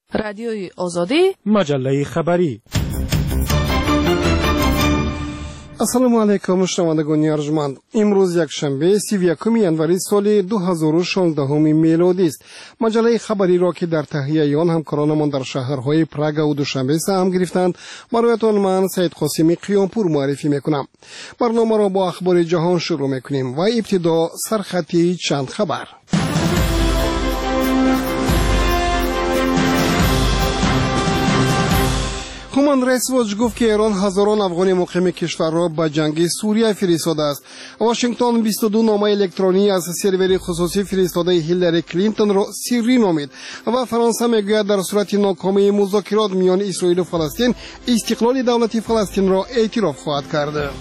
رادیوی آزادی، مجله خبری. السلام علیکم شنوندگان ارجمند. امروز یکشنبه 31 ینوری سال 2016 میلادی است. مجله خبری را که در تهیه آن همکارانمان در شهرهای پراگ و دوشنبه سهم گرفتند برایتان من سید قاسمی قیامپور معرفی میکنم. برنامه را با اخبار جهان شروع میکنیم و ابتدا سرخطی چند خبر. هومن رایتس واچ گفت که ایران هزاران افغان مقیم کشور را به جنگ سوریه فرستاده است. واشنگتن 22 نامه الکترونی از سرور خصوصی فرستاده هیلاری کلینتون را سری نامید و فرانسه میگوید در صورت ناکامی مذاکرات میان اسرائیل و فلسطین استقلال دولت فلسطین را اعتراف خواهد کرد.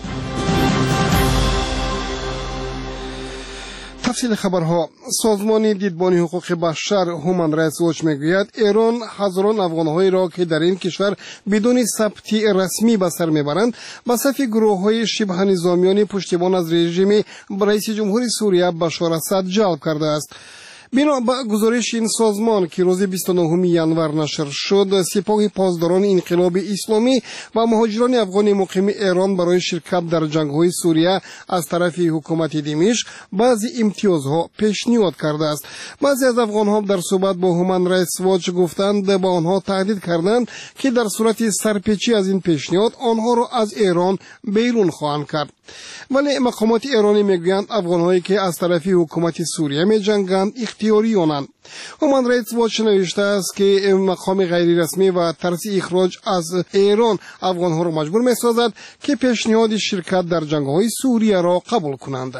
تفصیل خبرها. سازمان دیدبان حقوق بشر هومن رایتس واچ میگوید ایران هزاران افغان‌هایی را که در این کشور بدون ثبتی رسمی به سر میبرند به صف گروه‌های شبه نظامیان پشتیبان از رژیم رئیس جمهوری سوریه بشار اسد جلب کرده است. بنا به گزارش این سازمان که روز 29 ینور نشر شد، سپاه پاسداران انقلاب اسلامی و مهاجران افغان مقیم ایران برای شرکت در جنگ‌های سوریه از طرف حکومت دمشق بعضی امتیازها پیشنهاد کرده است. بعضی از افغان‌ها در صحبت با هومن رایتس واچ گفتند با آنها تهدید کردند که در صورت سرپیچی از این پیشنهاد آنها را از ایران بیرون خواهند کرد. ولی مقامات ایرانی میگویند افغان‌هایی که از طرف حکومت سوریه می‌جنگند اختیاری آنند. هومن رایتس واچ نوشته است که مقام غیر رسمی و ترس اخراج از ایران افغان‌ها را مجبور می‌سازد که پیشنهاد شرکت در جنگ‌های سوریه را قبول کنند.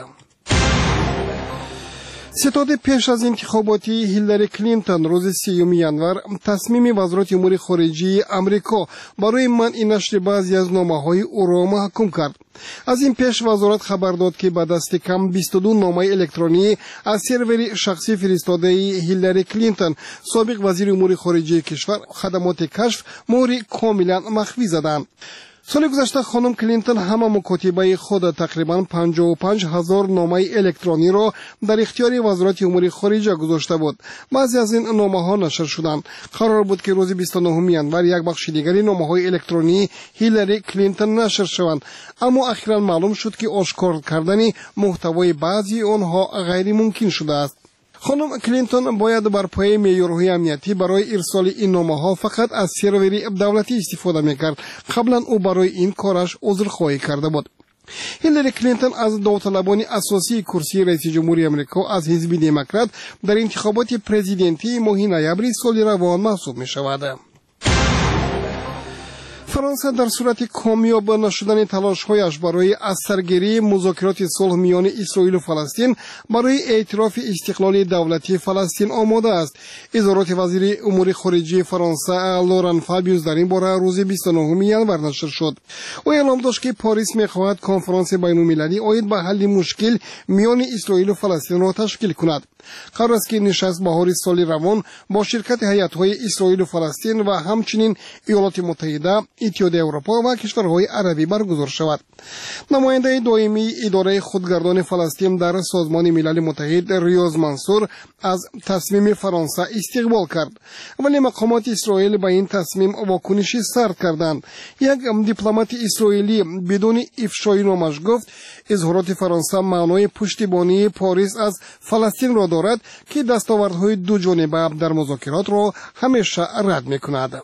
ستاد پیش از انتخاباتی هیلاری کلینتون روز 3 ینور تصمیم وزارت امور خارجه آمریکا برای منع نشر بعضی از نامه‌های او را محکوم کرد. از این پیش وزارت خبر داد که به دست کم 22 نامه الکترونی از سرور شخصی فرستاده هیلاری کلینتون سابق وزیر امور خارجه کشور خدمات کشف مهر کاملا مخفی زدند. سال گذشته خانم کلینتون همه مکاتبه خود تقریبا 55,000 نامه الکترونی را در اختیار وزارت امور خارجه گذاشته بود. بعضی از این نامه ها نشر شدند. قرار بود که روز 29 ینور یک بخش دیگری نامه های الکترونی هیلاری کلینتون نشر شوند، اما اخیرا معلوم شد که آشکار کردن محتوای بعضی آنها غیر ممکن شده است. خانم کلینتون باید بر پایه معیارهای امنیتی برای ارسال این نامه‌ها فقط از سرور دولتی استفاده می‌کرد. قبلا او برای این کارش عذرخواهی کرده بود. هیلاری کلینتون از داوطلبان اساسی کرسی رئیس جمهوری آمریکا از حزب دموکرات در انتخابات پرزیدنتی ماه نوامبر سال روان محسوب می‌شود. فرانسه در صورت کامیاب نشدن تلاش‌هایش برای از سرگیری مذاکرات صلح میان اسرائیل و فلسطین برای اعتراف استقلال دولتی فلسطین آماده است. اظهارات وزیر امور خارجه فرانسه لوران فابیوس در این باره روز 29 ینور نشر شد. او اعلام داشت که پاریس می‌خواهد کنفرانس بین‌المللی عاید به حل مشکل میان اسرائیل و فلسطین را تشکیل کند. قرار است که نشست بهار سال روان با شرکت هیئت‌های اسرائیل و فلسطین و همچنین ایالات متحده، اتحادیه اروپا و کشورهای عربی برگزار شود. نماینده دائمی اداره خودگردان فلسطین در سازمان ملل متحد ریاض منصور از تصمیم فرانسه استقبال کرد، ولی مقامات اسرائیل به این تصمیم واکنشی سرد کردند. یک دیپلمات اسرائیلی بدون افشای نامش گفت اظهارات فرانسه معنای پشتیبانی پاریس از فلسطین را دارد که دستاوردهای دو جانبه در مذاکرات را همیشه رد می‌کند.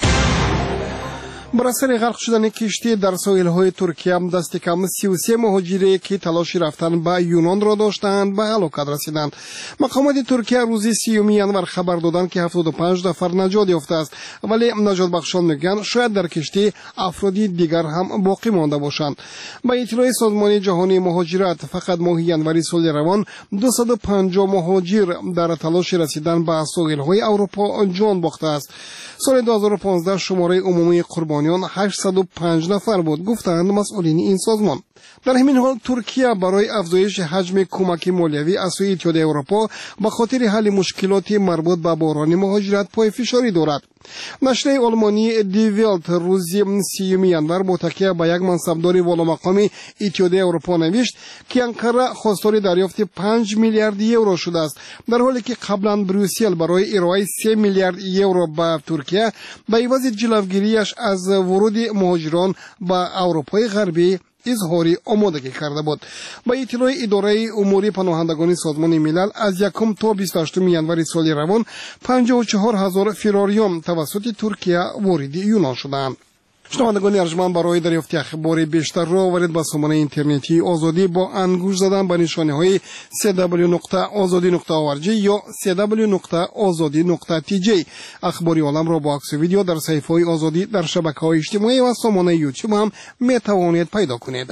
بر اثر غرق شدن کشتی در ساحل‌های ترکیه دست کم 33 مهاجری که تلاش رفتن به یونان را داشتند به هلاکت رسیدند. مقامات ترکیه روز 30 ینور خبر دادند که 75 نفر نجات یافته است، ولی نجات بخشان میگن شاید در کشتی افرادی دیگر هم باقی مانده باشند. به اطلاع سازمان جهانی مهاجرت فقط ماه ینوری سال روان 250 مهاجر در تلاش رسیدن به ساحل‌های اروپا جان باخته است. سال 2015 شماره عمومی قربانیان 805 نفر بود، گفتند مسئولین این سازمان. در همین حال ترکیه برای افزایش حجم کمک مالیوی از سوی اتحادیه اروپا به خاطر حل مشکلات مربوط به بحران مهاجرت پای فشاری دارد. نشریه آلمانی دی ولت روز 30 ینور متکی به یک منصبدار والامقام اتحادیه اروپا نوشت که انقره خواستار دریافت 5 میلیارد یورو شده است، در حالی که قبلا بروسل برای ارائه 3 میلیارد یورو به ترکیه به عوض جلوگیریش از ورود مهاجران به اروپای غربی اظهاری آمادگی کرده بود. با اطلاع اداره امور پناهندگان سازمان ملل از 1 تا 28 ینور سال روان 54,000 فراریان توسط ترکیه وارد یونان شدند. شنوندگان ارجمند، برای دریافت اخبار بیشتر را آورید به سامانه اینترنتی آزادی با انگوش زدن به نشانه های www.azadi.org یا www.azadi.tj. اخبار عالم را با عکس و ویدیو در صفحه های آزادی در شبکه‌های اجتماعی و سامانه یوتیوب هم می توانید پیدا کنید.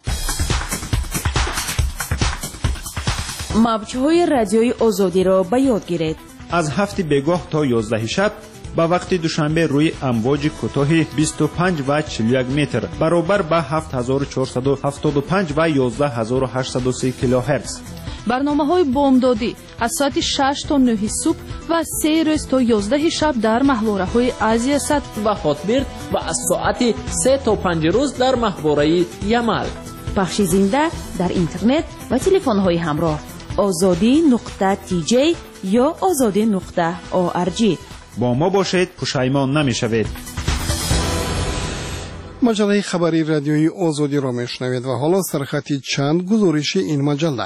موج‌های رادیوی آزادی را به یاد گیرید. از 7 بگاه تا 11 شب با وقت دوشنبه روی امواج کوتاه 25 و 41 متر برابر با 7475 و 11803 کیلوهرتز. برنامه‌های بامدادی از ساعت 6 تا 9 صبح و 3 روز تا 11 شب در محوره‌های آسیا صد و خاطبرد و از ساعت 3 تا 5 روز در محوره یمل. پخش زنده در اینترنت و تلفن‌های همراه azadi.tj یا azadi.org. با ما باشید، پشیمان نمی‌شوید. مجله خبری رادیویی آزادی را میشنوید و حالا سرخطی چند گزارش این مجله.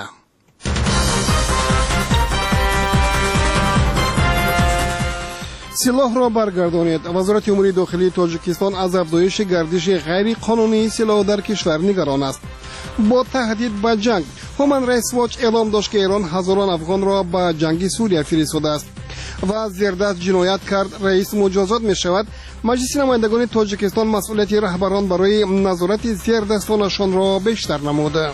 سلاح را برگردانید. وزارت امور داخلی تاجیکستان از افزایش گردش غیر قانونی سلاح در کشور نگران است. با تهدید به جنگ، هومن رایتس واچ اعلام داشت که ایران هزاران افغان را به جنگ سوریه فرستاده است و زیردست جنایت کرد رئیس مجازات می شود. مجلس نمایندگان تاجیکستان مسئولیت رهبران برای نظارت زیردستانشان را بیشتر نموده.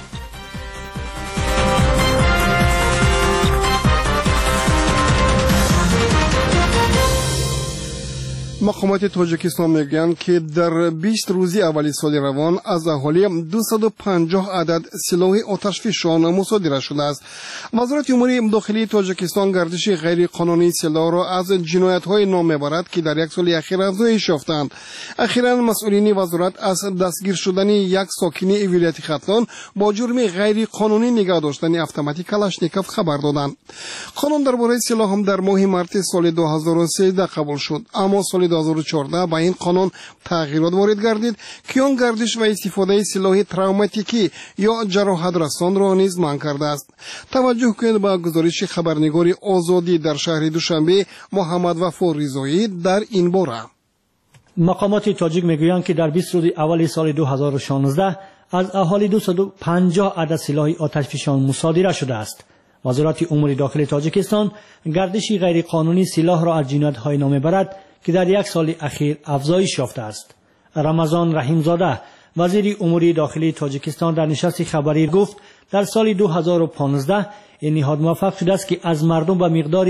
مقامات تاجیکستان میگویند که در 20 روزی اولی سال روان از اهالی 250 عدد سلاح آتشفشان مصادره شده است. وزارت امور داخلی تاجیکستان گردش غیر قانونی سلاح را از جنایت‌های نام میبرد که در یک سال اخیر افزایش یافتند. اخیراً مسئولین وزارت از دستگیر شدن یک ساکن ولایت ختلان با جرم غیر قانونی نگاه داشتن اتوماتیک کلاشنیکوف خبر دادند. قانون درباره سلاح هم در ماه مارس سال 2013 قبول شد، اما سال 2014 با این قانون تغییرات وارد گردید که آن گردش و استفاده سلاح تروماتیکی یا جراحت رسان را نیز منع کرده است. توجه کنید به گزارش خبرنگار آزادی در شهر دوشنبه محمد وفا رضایی در این باره. مقامات تاجیک میگویند که در 20 روز اول سال 2016 از اهالی 250 عدد سلاح آتشفشان مصادره شده است. وزارت امور داخلی تاجیکستان گردش غیر قانونی سلاح را از جنایت‌های نام میبرد که در یک سال اخیر افزایش یافته است. رمضان رحیمزاده وزیر امور داخلی تاجیکستان در نشست خبری گفت در سال 2015 این نهاد موفق شده است که از مردم به مقدار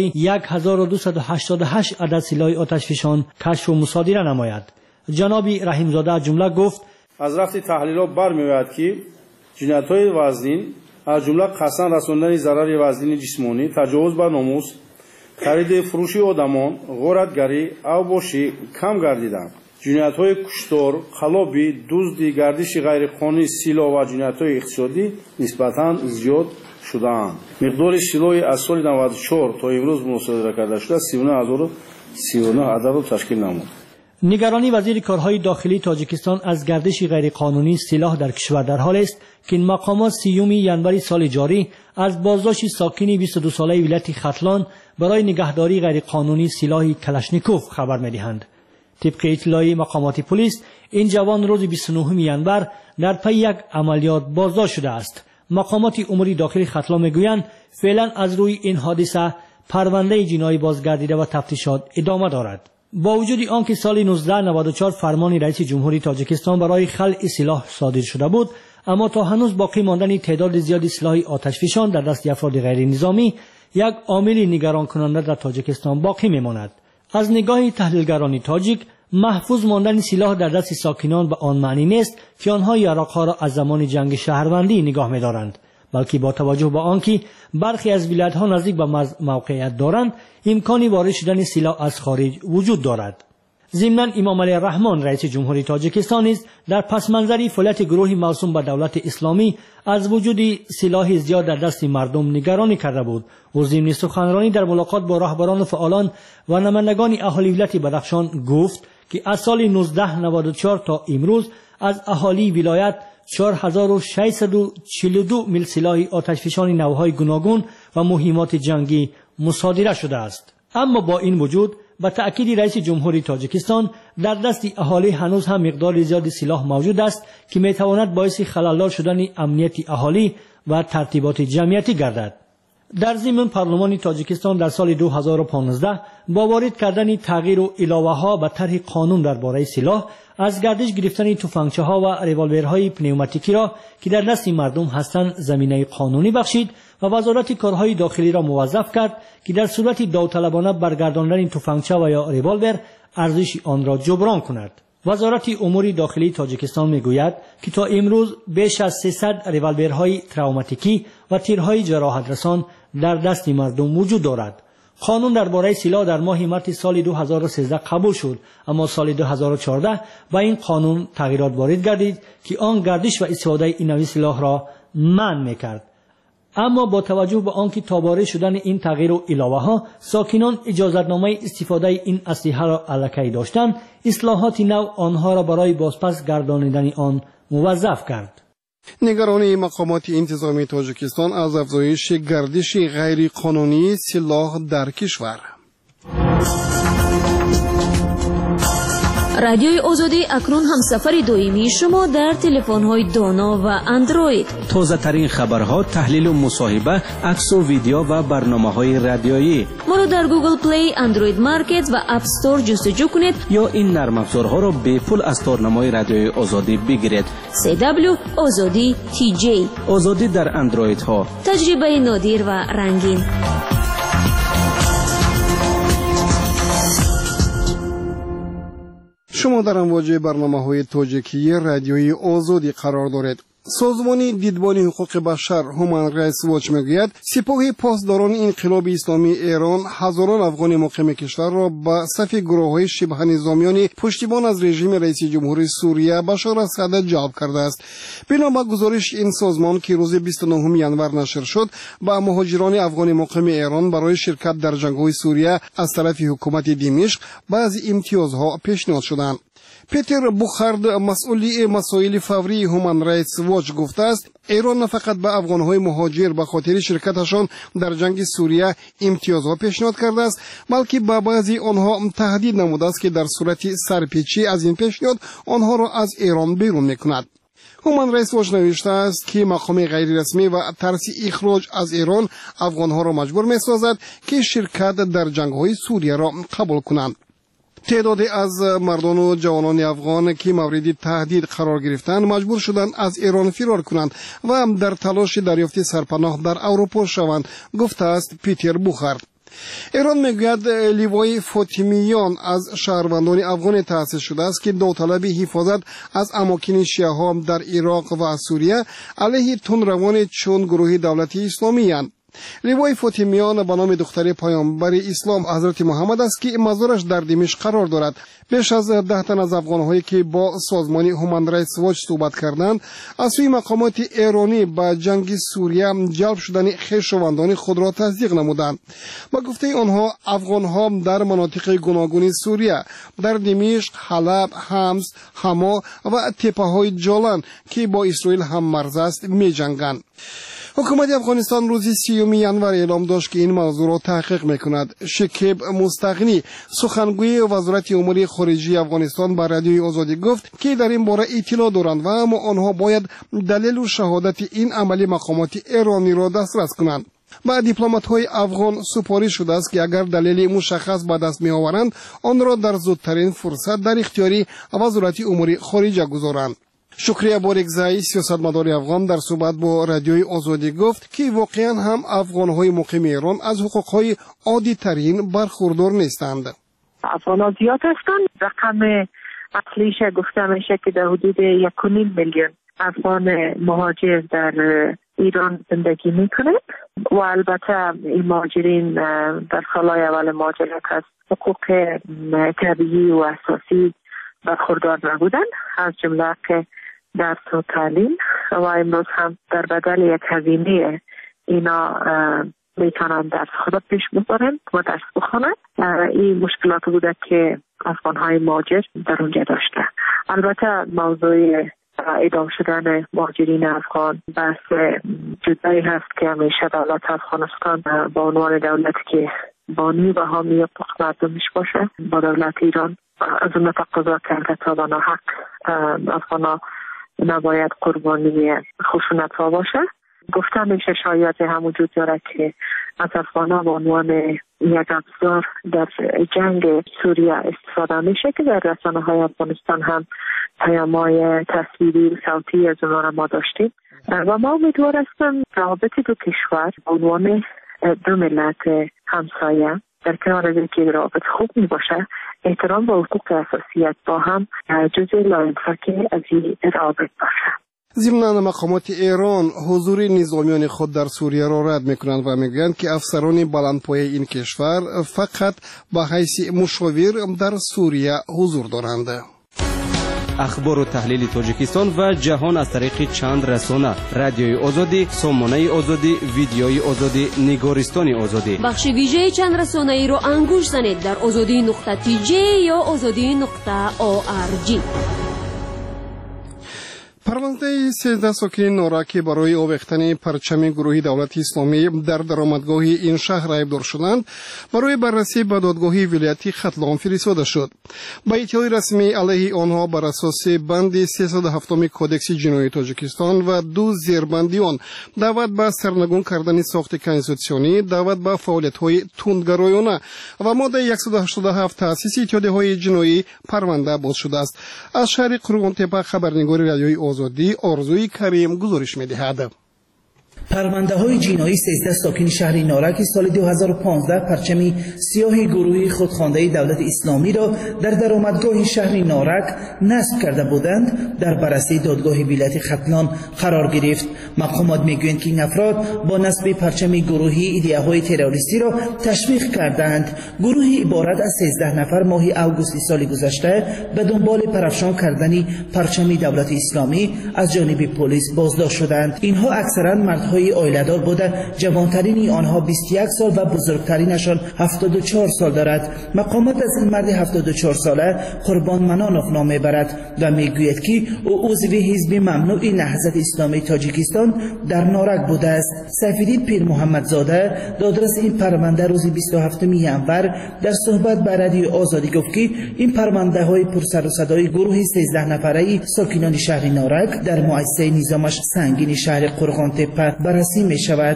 1288 عدد سلاح آتشفشان کشف و مصادره نماید. جناب رحیمزاده جمله گفت از رفت تحلیلات برمیآید که جنایت‌های وزنین از جمله قسم رساندن ضرر وزنین جسمانی، تجاوز به ناموس، خرید فروشی آدمان، غارتگری، اوباشی کم گردیدند. جنایت‌های کشتار، خلابی، دزدی، گردش غیرقانونی سلاح و جنایت‌های اقتصادی نسبتاً زیاد شدند. مقدار سلاح از سال 94 تا امروز مصادره کرده شده 39039 عدد را تشکیل نمود. نگرانی وزیر کارهای داخلی تاجیکستان از گردش غیرقانونی سلاح در کشور در حال است که این مقامات 30 ینور سال جاری از بازداشت ساکن 22 ساله ولایت ختلان برای نگهداری غیرقانونی سلاح کلاشنیکوف خبر می‌دهند. طبق اطلاع مقامات پلیس این جوان روز 29 ینور در پی یک عملیات بازداشت شده است. مقامات امور داخلی ختلان میگویند فعلا از روی این حادثه پرونده جنایی بازگردیده و تفتیشات ادامه دارد. با وجود آنکه سال 1994 فرمان رئیس جمهوری تاجیکستان برای خلع سلاح صادر شده بود، اما تا هنوز باقی ماندن تعداد زیادی سلاح آتشفشان در دست افراد غیر نظامی یک عامل نگران کننده در تاجیکستان باقی میماند. از نگاه تحلیلگران تاجیک، محفوظ ماندن سلاح در دست ساکنان به آن معنی نیست که آنها یراق‌ها را از زمان جنگ شهروندی نگاه می‌دارند، بلکه با توجه به آنکه برخی از ولایت‌ها نزدیک به موقعیت دارند، امکانی وارد شدن سلاح از خارج وجود دارد. ضمناً امام علی الرحمن رئیس جمهوری تاجیکستان نیز در پس منظر فعالیت گروه موسوم به دولت اسلامی از وجود سلاح زیاد در دست مردم نگرانی کرده بود. او ضمن سخنرانی در ملاقات با رهبران و فعالان و نمایندگان اهالی ولایت بدخشان گفت که از سال 1994 تا امروز از اهالی ولایت 4642 میل سلاح آتشفشانی نوهای گوناگون و مهمات جنگی مصادره شده است. اما با این وجود به تأکید رئیس جمهوری تاجیکستان در دست اهالی هنوز هم مقدار زیاد سلاح موجود است که میتواند باعث خلل‌دار شدن امنیت اهالی و ترتیبات جمعیتی گردد. در ضمن پارلمان تاجیکستان در سال 2015 با وارد کردن تغییر و علاوه‌ها به طرح قانون درباره سلاح از گردش گرفتن تفنگچه‌ها و ریوالورهای پنوماتیکی را که در دست مردم هستند زمینه قانونی بخشید و وزارت کارهای داخلی را موظف کرد که در صورت داوطلبانه برگرداندن تفنگچه و یا ریوالور ارزش آن را جبران کند. وزارت امور داخلی تاجیکستان میگوید که تا امروز بیش از 300 ریوالورهای تروماتیکی و تیرهای جراحت رسان در دست مردم وجود دارد. قانون درباره سلاح در ماه مارس سال 2013 قبول شد، اما سال 2014 با این قانون تغییرات وارد گردید که آن گردش و استفاده این نوع سلاح را منع میکرد. اما با توجه به آنکه تاباره شدن این تغییر و علاوه‌ها ساکنان اجازتنامه استفاده این اسلحه را الکی داشتند، اصلاحات نو آنها را برای بازپس گردانیدن آن موظف کرد. نگرانی مقامات انتظامی تاجیکستان از افزایش گردش غیر قانونی سلاح در کشور. رادیوی آزادی اکنون همسفر دائمی شما در تلفن‌های دانا و اندروید. تازه ترین خبرها، تحلیل و مصاحبه، عکس و ویدیو و برنامه‌های رادیویی. ما را در گوگل پلی، اندروید مارکت و اپ استور جستجو کنید یا این نرم افزارها را به پول از تارنمای رادیوی آزادی بگیرید. CW آزادی TJ. آزادی در اندروید ها. تجربه نادر و رنگین. شما در امواج برنامه‌های تاجیکی رادیوی آزادی قرار دارید. سازمان دیدبان حقوق بشر هومن رایتس واچ میگوید سپاه پاسداران انقلاب اسلامی ایران هزاران افغان مقیم کشور را به صف گروه‌های شبه نظامیان پشتیبان از رژیم رئیس جمهور سوریه بشار اسد جلب کرده است. بنا به گزارش این سازمان که روز 29 ژانویه نشر شد، با مهاجران افغان مقیم ایران برای شرکت در جنگ‌های سوریه از طرف حکومت دمشق بعضی امتیازها پیشنهاد شدند. پیتر بوخارد مسئول مسائل فوری هومن رایتس واچ گفته است ایران نه فقط به افغان‌های مهاجر به خاطر شرکتشان در جنگ سوریه امتیازها پیشنهاد کرده است، بلکه به بعضی آنها تهدید نموده است که در صورت سرپیچی از این پیشنهاد آنها را از ایران بیرون می‌کند. هومن رایتس واچ نوشته است که مقام غیر رسمی و ترس اخراج از ایران افغان‌ها را مجبور می‌سازد که شرکت در جنگ‌های سوریه را قبول کنند. تعدادی از مردان و جوانان افغان که مورد تهدید قرار گرفتند مجبور شدند از ایران فرار کنند و در تلاش دریافت سرپناه در اروپا شوند، گفته است پیتر بوخارد. ایران میگوید لیوای فاطمیان از شهروندان افغان تأسیس شده است که داوطلب حفاظت از اماکن شیعه ها در عراق و سوریه علیه تندروان چون گروه دولت اسلامی اند. لیوای فاطمیان به نام دختر پیامبر اسلام حضرت محمد است که مزارش در دمشق قرار دارد. بیش از 10 تن از افغان‌هایی که با سازمان هومن رایتس واچ صحبت کردند از سوی مقامات ایرانی با جنگ سوریه جلب شدن خویشاوندان خود را تصدیق نمودند. با گفته آنها افغان‌ها در مناطق گوناگون سوریه در دمشق، حلب، حمص، حما و تپه‌های جولان که با اسرائیل هم مرز است می‌جنگند. حکومت افغانستان روز 30 ژانویه اعلام داشت که این موضوع را تحقیق میکند. شکیب مستغنی سخنگوی وزارت امور خارجه افغانستان به رادیوی آزادی گفت که در این باره اطلاع دارند و اما آنها باید دلیل و شهادت این عملی مقامات ایرانی را دسترس کنند. با دیپلمات‌های افغان سپارش شده است که اگر دلیل مشخص به دست می‌آورند آن را در زودترین فرصت در اختیار وزارت امور خارجه گذارند. شکریه بارگزایی سیاستمدار افغان در صحبت با رادیوی آزادی گفت که واقعا هم افغان‌های مقیم ایران از حقوق‌های عادی ترین برخوردار نیستند. افغان‌ها زیاد هستند. رقم اصلیش گفته میشه که در حدود 1.5 میلیون افغان مهاجر در ایران زندگی میکنه و البته این مهاجرین در سالهای اول مهاجرت از حقوق طبیعی و اساسی برخوردار نبودن، از جمله که درس و تعلیم، و امروز هم در بدل یک هزینه اینا میتونن درس خود پیش ببرن و درس بخونن. این مشکلات بوده که افغانهای مهاجر در اونجا داشته. البته موضوع اعدام شدن مهاجرین افغان بحث جدایی هست که همیشه دولت افغانستان با عنوان دولتی که بانی و حامی حقوق مردمش باشه با دولت ایران از اون تقاضا کرده تا به ناحق افغانا نباید قربانی خشونت‌ها باشه. گفته میشه شاید هم وجود داره که از افغانا به عنوان یک ابزار در جنگ سوریه استفاده میشه که در رسانه‌های افغانستان هم پیام‌های تصویری و صوتی از اونها را ما داشتیم و ما امیدوار هستم روابط دو کشور به عنوان دو ملت همسایه در کنار از اینکه روابط خوب می باشه، احترام و حقوق اساسیت با هم جزء لاینفک از این روابط باشه. ضمن مقامات ایران حضور نظامیان خود در سوریه را رد میکنند و میگویند که افسران بلندپایه این کشور فقط به حیث مشاور در سوریه حضور دارند. اخبار و تحلیل تاجیکستان و جهان از طریق چند رسانه: رادیوی آزادی، سامانه آزادی، ویدیوی آزادی، نگارستان آزادی. بخش ویژه چند رسانه ای رو انگوش زنید در azadi.tj یا azadi.org. پرونده 13 ساکن نارک برای آویختن پرچم گروهی دولت اسلامی در درآمدگاه این شهر ایبدار شدند برای بررسی به دادگاه ولایتی ختلان فرستاده شد. با اطلاع رسمی علیه آنها بر اساس بند 307 کودکس جنایی تاجیکستان و دو زیربندی آن دعوت به سرنگون کردن ساخت کنستیتوسیونی، دعوت به فعالیت‌های تندگرایانه و ماده 187 تأسیس اتحادیه‌های جنایی پرونده باز شده است. از شهر قرغان تپه خبرنگار رادیوی آزادی آرزوی کریم گزارش می‌دهد. پرونده های جنایی 13 ساکن شهر نارک سال 2015 پرچمی سیاه گروهی خودخوانده دولت اسلامی را در درآمدگاه شهر نارک نصب کرده بودند در بررسی دادگاه ولایت ختلان قرار گرفت. مقامات میگویند که این افراد با نصب پرچم گروهی ایده‌های تروریستی را تشویق کردند. گروهی عبارت از 13 نفر ماه اوگوست سال گذشته به دنبال پرافشان کردن پرچم دولت اسلامی از جانب پلیس بازداشت شدند. اینها اکثرا مردهای آیله‌دار بوده، جوانترین آنها 21 سال و بزرگترینشان 74 سال دارد. مقامات از این مرد 74 ساله قربان منانوف نام میبرد و میگوید که او عضو حزب ممنوع نهضت اسلامی تاجیکستان در نارک بوده است. سفیدین پیر محمد زاده دادرس این پرونده روز 27 ژانویه در صحبت با رادیو آزادی گفت که این پرونده های پرسر و صدای گروه 13 نفره ساکنان شهر نارک در مؤسسه نظامش سنگین شهر قرغان تپه بررسی می شود.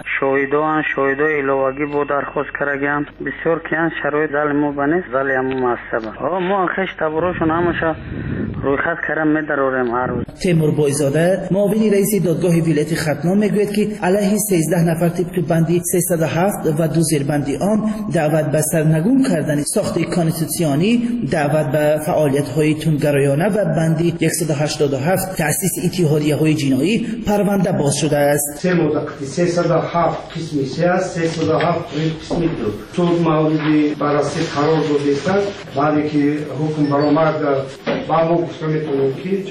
شاهدان الواگی بود درخواست کردیم بسیار کیان شرایط ظالمو بنست ظالمو معصبه ما خش تبروشون همشا روی خط کردم میداریم هر روز. تیمور بایزاده معاون رئیس دادگاه ولایت ختلان میگوید که علیه 13 نفر طبق بندی 307 و دو زیربندی آن دعوت به سرنگون کردن ساخت کانستیتوسیونی، دعوت به فعالیت‌های تندگرایانه و بندی 187 تأسیس اتحادیه‌های جنایی پرونده باز شده است. 307 قسمی است، 307 قسمی بود. سود موردی بررسی قرار داده است. بعدی که حکم برآمد با ما گفته میتونیم که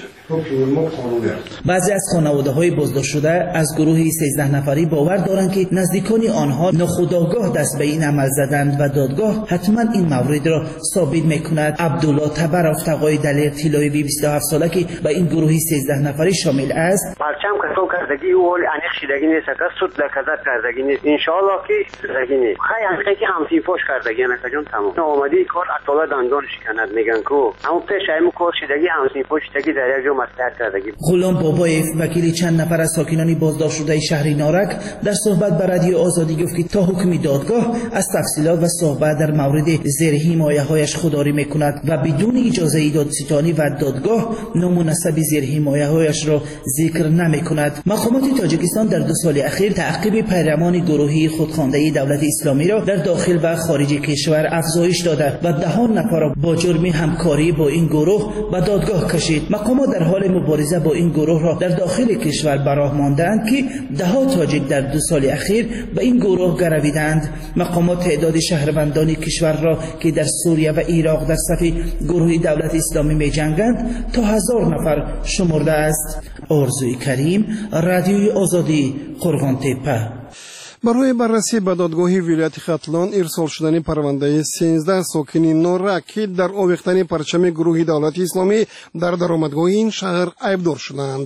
بعضی از خانواده‌های بازداشت شده از گروه 13 نفری باور دارند که نزدیکان آنها ناخودآگاه دست به این عمل زدند و دادگاه حتما این مورد را ثابت میکند. عبدالله تبرافت آقای دلیر طلایی 27 ساله که به این گروه 13 نفری شامل است. پرچم کسو کردگی اول انیخ شدگی نیست که سود لکزت کردگی نیست ان شاء الله که کردگی نیست. خیلی انیخ که همسی فوش کردگی نه جون تمام. اومدی کار اطلاع دندان شکند میگن کو. همون پیش ایمو کار شدگی همسی فوش شدگی در غلام بابایف وکیل چند نفر از ساکنان بازداشت شده شهر نارک در صحبت با رادیو آزادی گفت که تا حکم دادگاه از تفصیلات و صحبت در مورد زیر حمایه‌هایش خودداری میکند و بدون اجازه دادستانی و دادگاه نام و نسب زیر حمایه‌هایش را ذکر نمیکند. مقامات تاجیکستان در 2 سال اخیر تعقیب پیروان گروهی خودخوانده دولت اسلامی را در داخل و خارج کشور افزایش داده و 10 نفر را با جرم همکاری با این گروه به دادگاه کشید. مقامات در در حال مبارزه با این گروه را در داخل کشور براه ماندند که دهها تاجیک در 2 سال اخیر به این گروه گرویدند. مقامات تعداد شهروندان کشور را که در سوریه و عراق در صف گروه دولت اسلامی می جنگند تا 1000 نفر شمرده است. آرزوی کریم، رادیوی آزادی، قرغان تپه. برای بررسی به دادگاه ولایت ختلان ارسال شدن پرونده 13 ساکن نورک که در آویختن پرچم گروه دولت اسلامی در درآمدگاه این شهر عیبدار شدند.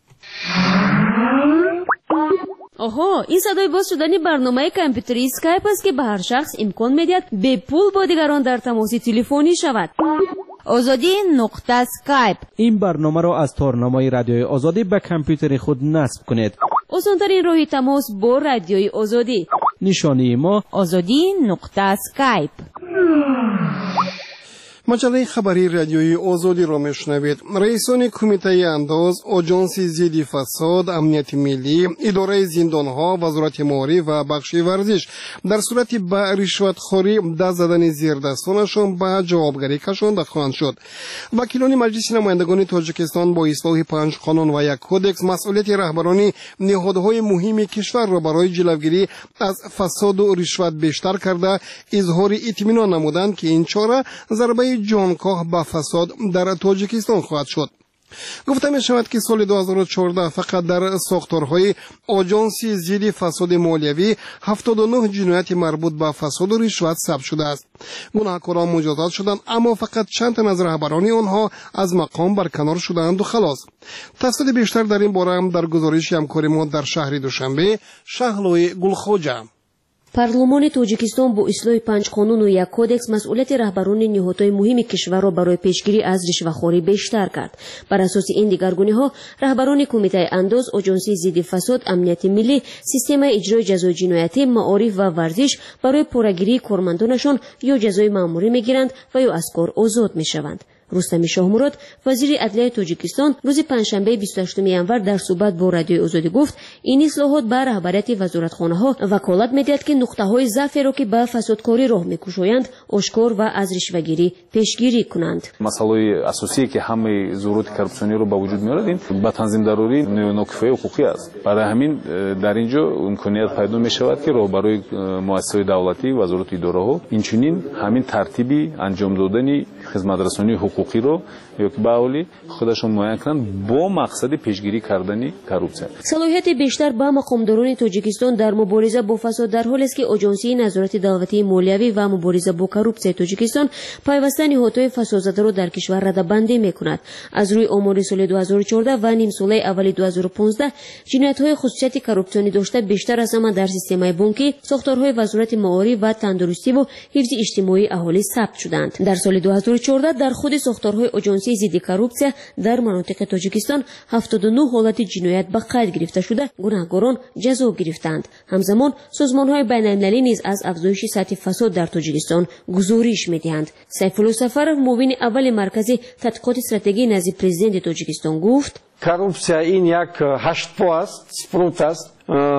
آها، این صدای باز شدن برنامه کامپیوتری اسکایپ است که به هر شخص امکان میدهد به پول با دیگران در تماس تلفنی شود. آزادی نقطه اسکایپ. این برنامه را از تارنمای رادیوی آزادی به کامپیوتر خود نصب کنید. آسان‌ترین راه تماس با رادیوی آزادی. نشانی ما آزادی نقطه اسکایپ. مجله خبری رادیوی آزادی را میشنوید. رئیسان کمیته انداز، آژانس ضد فساد، امنیت ملی، اداره زندانها، وزارت مالی و بخش ورزش در صورت به رشوتخوری دست زدن زیردستانشان به جوابگری کشانده خواهند شد. وکیلان مجلس نمایندگان تاجیکستان با اصلاح 5 قانون و 1 کدکس مسئولیت رهبران نهادهای مهم کشور را برای جلوگیری از فساد و رشوت بیشتر کرده اظهار اطمینان نمودند که این چاره ضربه جانکاه به فساد در تاجیکستان خواهد شد. گفته می شود که سال 2014 فقط در ساختارهای آژانس ضد فساد مالیوی 79 جنایت مربوط به فساد و رشوت ثبت شده است. گناهکاران مجازات شدند، اما فقط چند تن از رهبران آنها از مقام برکنار شدند و خلاص. تفصیل بیشتر در این باره هم در گزارش همکار ما در شهر دوشنبه، شهلوی گلخوجه. پارلمان تاجیکستان با اصلاح 5 قانون و 1 کدکس مسئولیت رهبران نهادهای مهم کشور را برای پیشگیری از رشوه‌خوری بیشتر کرد. بر اساس این دیگرگونی‌ها رهبران کمیته انداز، آژانس ضد فساد، امنیت ملی، سیستم اجرای جزای جنایتی، معارف و ورزش برای پورگیری کارمندانشان یا جزای مأموری می‌گیرند و یا از کار آزاد می‌شوند. رستم شاهمراد وزیر عدلیه تاجیکستان روز پنجشنبه 28 ژانویه در صحبت با رادیوی آزادی گفت این اصلاحات به رهبریت وزارتخانه‌ها وکالت می‌دهد که نقطه‌های ضعفی را که به فسادکاری راه می‌کشایند آشکار و از رشوه‌گیری پیشگیری کنند. مسئله اساسی که همه ظهورات کورپسیونی رو به وجود می‌آورد این با تنظیم ضروری نوکفه حقوقی است. برای همین در اینجا امکانیت پیدا می‌شود که راهبرای مؤسسات دولتی، وزارت اداره‌ها اینچنین همین ترتیبی انجام دادن خدمت‌رسانی حقوقی رو یا که باولی خودشون معین کنند با مقصد پیشگیری کردن کورپسیون. صلاحیت بیشتر به مقامداران تاجیکستان در مبارزه با فساد در حالی است که آژانس نظارت دولتی مالیوی و مبارزه با کورپسیون تاجیکستان پیوسته نهادهای فسادزده را در کشور رده‌بندی می‌کند. از روی آمار سال 2014 و نیم ساله اول 2015 جنایت‌های خصوصیت کورپسیونی داشته بیشتر از همه در سیستم بانکی، ساختارهای وزارت معارف و تندرستی و حفظ اجتماعی اهالی ثبت شدند. در سال 2014 در خود ساختارهای آژانس ضد کورپسیون در مناطق تاجیکستان 79 حالت جنایت به قید گرفته شده گناهکاران جزا گرفتند. همزمان سازمان‌های بین‌المللی نیز از افزایش سطح فساد در تاجیکستان گزارش می‌دهند. سیفالله سفرов معاون اول مرکز تحقیقات استراتژی نزد پرزیدنت تاجیکستان گفت коррупция این یک هشت‌پا است، سپروت است.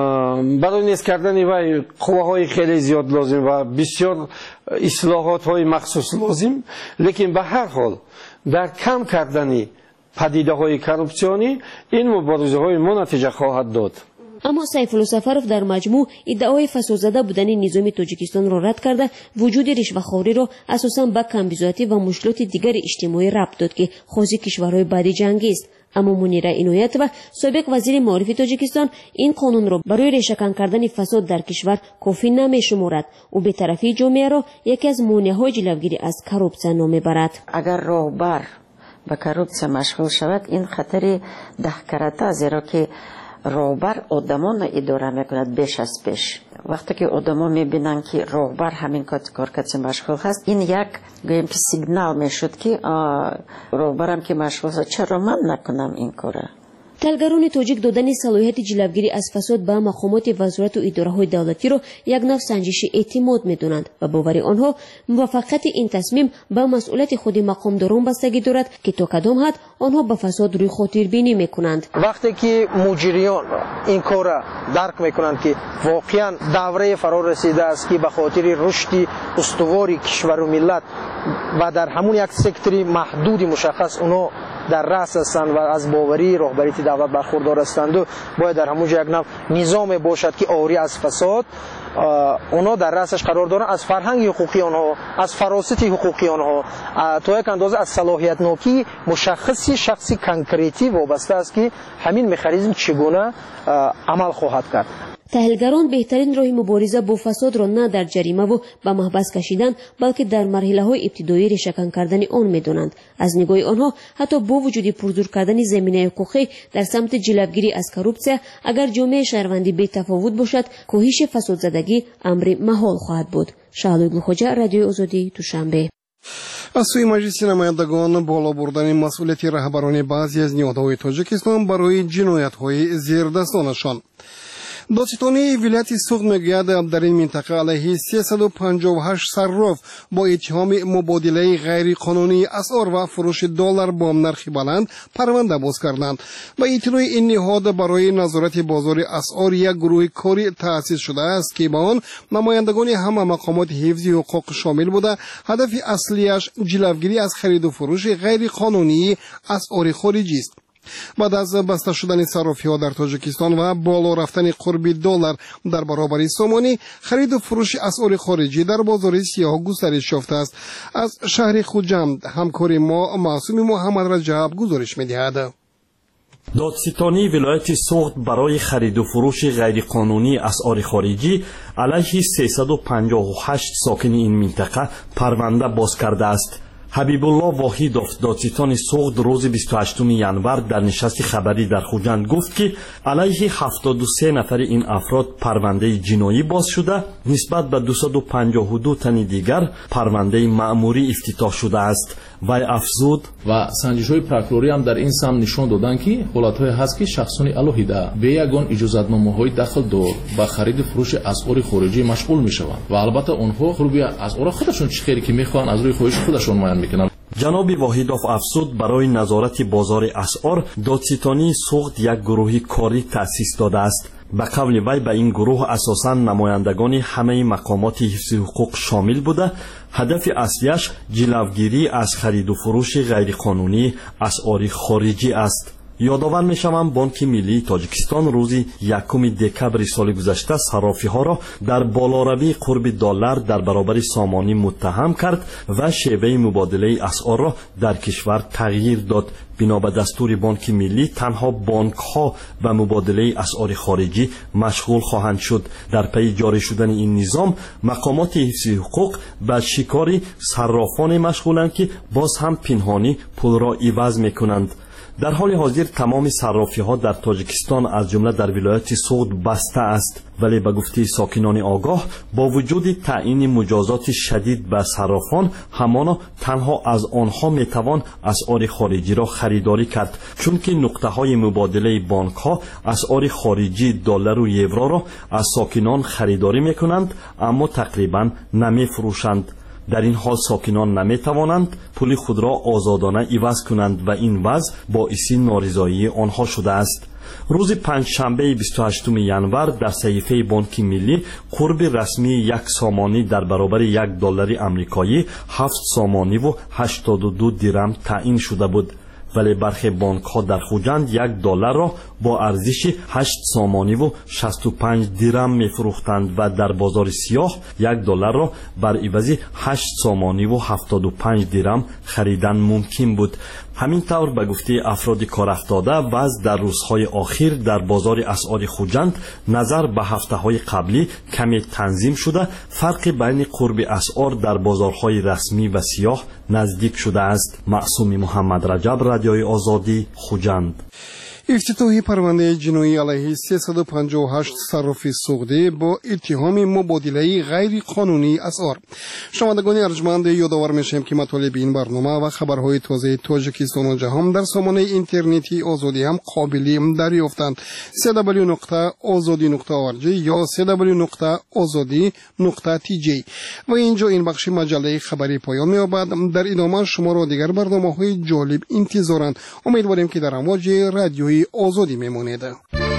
برای نیست کردن وی قواهای خیلی زیاد لازم و بسیار اصلاحات های مخصوص لازم، لیکن به هر حال در کم کردن پدیده های کورپسیونی این مبارزه های ما نتیجه خواهد داد. اما سیفالله سفرов در مجموع ادعای فسادزده بودن نظام تاجیکستان را رد کرده وجود رشوه‌خوری را اساساً به کمبیزاتی و مشکلات دیگر اجتماعی ربط داد که خاصی کشورهای بعد جنگی است. اما منیره عنایت و سابق وزیر معارف تاجیکستان این قانون را برای ریشه‌کن کردن فساد در کشور کافی نمی‌شمارد. او به طرفی جامعه را یکی از مانع‌های جلوگیری از کورپسیون نمی‌برد. اگر راهبر به کورپسیون مشغول شود این خطر دهکرده، زیرا که راهبر آدمان اداره میکند بیش از پیش. وقتی که آدمان میبینن که راهبر همین کار کسی مشغول هست، این یک گویم که سیگنال میشد که راهبرم که مشغول هست چرا من نکنم این کاره. تلگران تاجیک دادن صلاحیت جلوگیری از فساد به مقامات وزارت و اداره‌های دولتی را یک نوع سنجش اعتماد می‌دانند و باور آنها موفقیت این تصمیم به مسئولیت خود مقامداران بستگی دارد که تا کدام حد آنها به فساد روی خاطر بینی می‌کنند. وقتی که مجریان این کار را درک می‌کنند که واقعاً دوره فرا رسیده است که به خاطر رشد استوار کشور و ملت و در همون یک سکتوری محدود مشخص اونها در رأس هستند و از باوری رهبری دولت برخوردار هستند و باید در همون یک نوع نظام باشد که آری از فساد اونا در رأسش قرار دارن، از فرهنگ حقوقی آنها، از فراست حقوقی آنها تا یک اندازه از صلاحیت نوکی مشخصی شخصی کنکریتی وابسته است که همین مکانیزم چگونه عمل خواهد کرد. تحلیلگران بهترین راه مبارزه با فساد را نه در جریمه و به محبس کشیدن بلکه در مرحله‌های ابتدایی ریشه‌کن کردن آن می‌دانند. از نگاه آنها حتی با وجود پرزور کردن زمینه حقوقی در سمت جلوگیری از کروپسیا اگر جامعه شهروندی بی تفاوت باشد کاهش فسادزدگی امر محال خواهد بود. شاهد خوجا، رادیوی آزادی، دوشنبه. از سوی مجلس نمایندگان بالا بردن مسئولیت رهبران بعضی از نهادهای تاجیکستان برای جنایت‌های زیردستانشان. دادستانی ولایت سوخت میگوید در این منطقه علیه 358 صراف با اتهام مبادله غیر قانونی اسعار و فروش دلار با نرخ بلند پرونده باز کردند. با اطلاع این نهاد برای نظارت بازار اسعار یک گروه کاری تأسیس شده است که با آن نمایندگان همه مقامات حفظی حقوق شامل بوده. هدف اصلیش جلوگیری از خرید و فروش غیر قانونی اسعار خارجی است. بعد از بسته شدن صرافی‌ها در تاجیکستان و بالا رفتن قرب دلار در برابر سامانی، خرید و فروش اسعار خارجی در بازار سیاه گسترش یافته است. از شهر خوجند همکار ما معصوم محمد رجب گزارش می‌دهد. دادستانی ولایت سوخت برای خرید و فروش غیرقانونی اسعار خارجی علیه 358 ساکن این منطقه پرونده باز کرده است. حبیب الله واحدов دادستان سوخت روز 28 ینور در نشست خبری در خوجند گفت که علیه 73 نفر این افراد پرونده جنایی باز شده، نسبت به 252 تن دیگر پرونده مأموری افتتاح شده است. وی افزود و سنجش‌های پروکوروری هم در این سم نشان دادند که حالت‌های هست که شخصان الهیده به یگان اجازتنامه‌های داخل دار با خرید فروش اسعار خارجی مشغول می‌شوند و البته آنها خروبی اسعار خودشون چه خیری که می‌خوان از روی خواهش خودشون معین می‌کنند. جناب واحدов افزود برای نظارت بازار اسعار دادستانی سوخت یک گروه کاری تأسیس داده است. به قول وی به این گروه اساساً نمایندگان همه مقامات حفظ حقوق شامل بوده. هدف اصلیش جلوگیری از خرید و فروش غیرقانونی اسعار خارجی است. یادآور می‌شوم بانک ملی تاجیکستان روز 1 دکبر سال گذشته صرافی‌ها را در بالاروی قرب دلار در برابر سامانی متهم کرد و شیوه مبادله اسعار را در کشور تغییر داد. بنا به دستور بانک ملی تنها بانک‌ها و مبادله اسعار خارجی مشغول خواهند شد. در پی جاری شدن این نظام مقامات حفظ حقوق به شکار صرافان مشغولند که باز هم پنهانی پول را عوض می‌کنند. در حال حاضر تمام صرافی‌ها در تاجیکستان از جمله در ولایت سوخت بسته است، ولی به گفته ساکنان آگاه با وجود تعیین مجازات شدید به صرافان همانا تنها از آنها میتوان اسعار خارجی را خریداری کرد، چون که نقطه‌های مبادله بانک‌ها اسعار خارجی دلار و یورو را از ساکنان خریداری میکنند اما تقریبا نمیفروشند. در این حال ساکنان نمیتوانند پول خود را آزادانه عوض کنند و این وضع باعث نارضایی آنها شده است. روز پنجشنبه 28 ینور در صحیفه بانک ملی قرب رسمی یک سامانی در برابر یک دلار آمریکایی 7 سامانی و 82 درم تعیین شده بود، ولی برخی بانک ها در خوجند یک دلار را با ارزش 8 سامانی و 65 درم می فروختند و در بازار سیاه یک دلار را بر عوض 8 سامانی و 75 درم خریدن ممکن بود. همین طور به گفته افراد کار افتاده وضع در روزهای آخر در بازار اسعار خوجند نظر به هفته‌های قبلی کمی تنظیم شده، فرق بین قرب اسعار در بازارهای رسمی و سیاه نزدیک شده است. معصوم محمد رجب، رادیوی آزادی، خوجند. افتتاحی پرونده جنایی علیه 358 صرافی سوخته با اتهام مبادله غیر قانونی اسعار. شنوندگان ارجمند یادآور میشیم که مطالب این برنامه و خبرهای تازه تاجیکستان و جهان در سامانه اینترنتی آزادی هم قابل دریافتند. www.azadi.org یا www.azadi.tj. و اینجا این بخش مجله خبری پایان می‌یابد. در ادامه شما را دیگر برنامه‌های جالب انتظارند. امیدواریم که در امواج رادیوی آزادی میمانید.